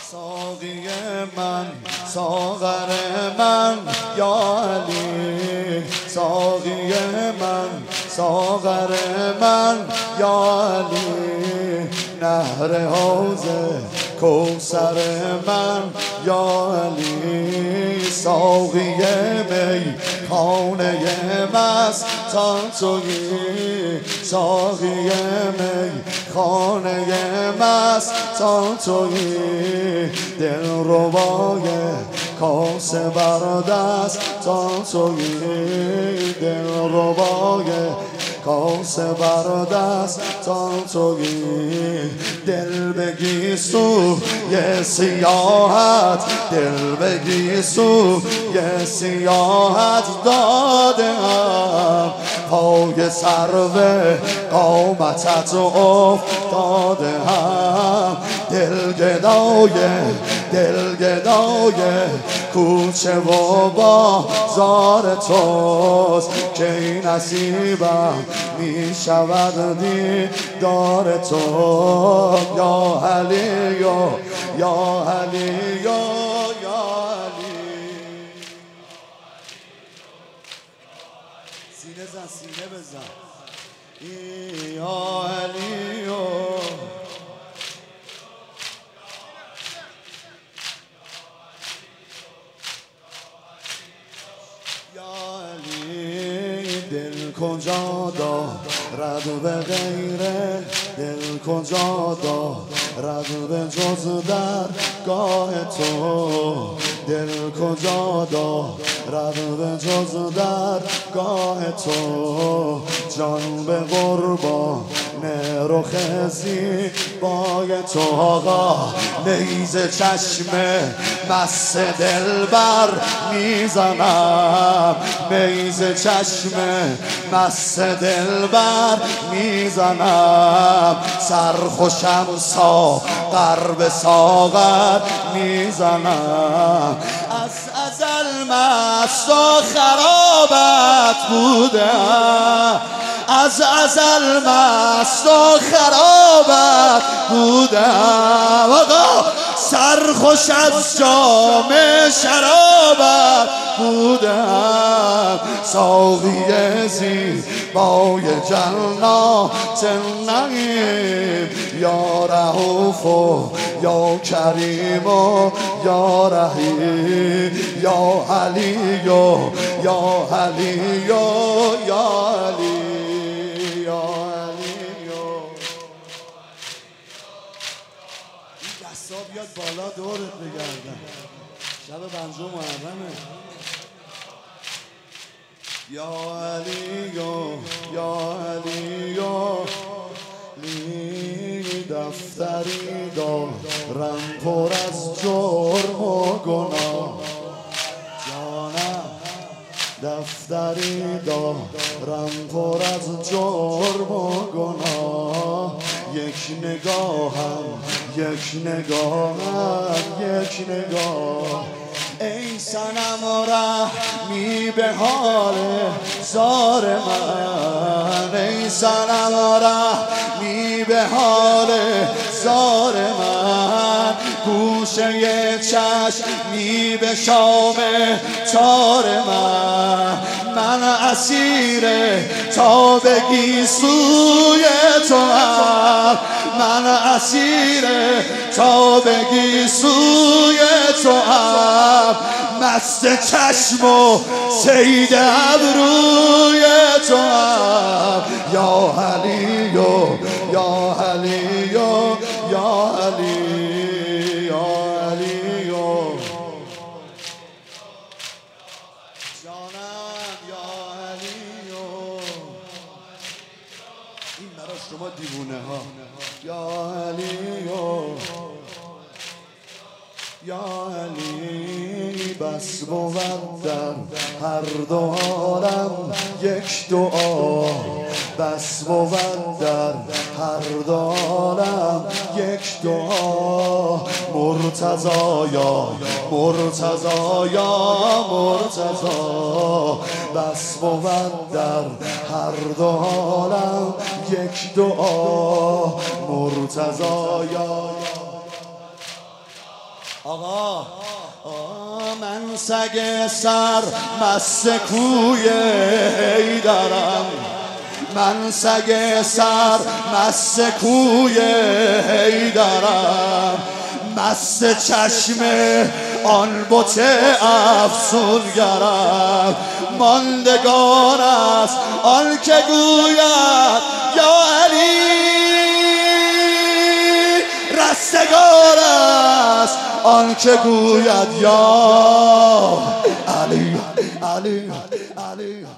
ساقی من ساغر من یا علی، ساقی من ساغر من یا علی، نهر حوض کوثر من یا علی، ساقی می خانه مستان تویی، ساقی می خانه مستان تویی، دلربای کاسه بر دستان تویی، دلربای کاسه بر دستان تویی، دل بگی سوی سیاحت، دل بگی سوی سیاحت دادم، پای سرو قامتت افتادم، دلگدای کوچه و بازار توست، که این نصیبم می شود دیدار تو یا علی یا علی یا علی. سینه زن، سینه بزن یا علی یا علی. دل کجا دارد به غیره، دل کجا دارد به جز درگاه تو، دل کجا دارد به جز درگاه تو، جان به قربان رخ زیبای تو. آقا نیزه چشم مست دلبر میزنم، نیزه چشم مست دلبر میزنم، سرخوشم ساغر به ساغر میزنم، از ازل مست و خرابت بودم، از ازل مست و خرابت بودم، آقا سرخوش از جام شرابت بودم، ساقی زیبای جنات النعیم، یا رؤوف و یا کریم و یا رحیم، یا علی یا علی یا علی. دستا بیاد بالا دورت بگردن، شب پنجم محرمه. یا علی یا علی یا علی، دفتری دارم پر از جرم و گناه، جانم دفتری دارم پر از جرم و گناه، یک نگاهم یک نگاه، ای صنم رحمی به حال زار من، ای صنم رحمی به حال زار من، گوشه چشمی به شام تار من اسیر تابگی سوی تو هم، من اسیر تابگی سوی تو هم، مست چشم و صید ابروی تو هم، یا علی یا علی یا علی یا علی جانم یا علی. این برای شما دیوونه ها، یا علی یا علی، بس بود در هر دو عالم یک دعا، بس بود در هر دو عالم یک دعا، مرتضا یا مرتضا یا مرتضا، بس بود در هر دو عالم یک دعا، مرتضا یا آقا من سگ سر مست کوی حیدرم، من سگ سر مست کوی حیدرم، مست چشم آن بت افسونگرم. ماندگار است آن که گوید یا علی، رستگار است آن که گوید یا علی علی علی.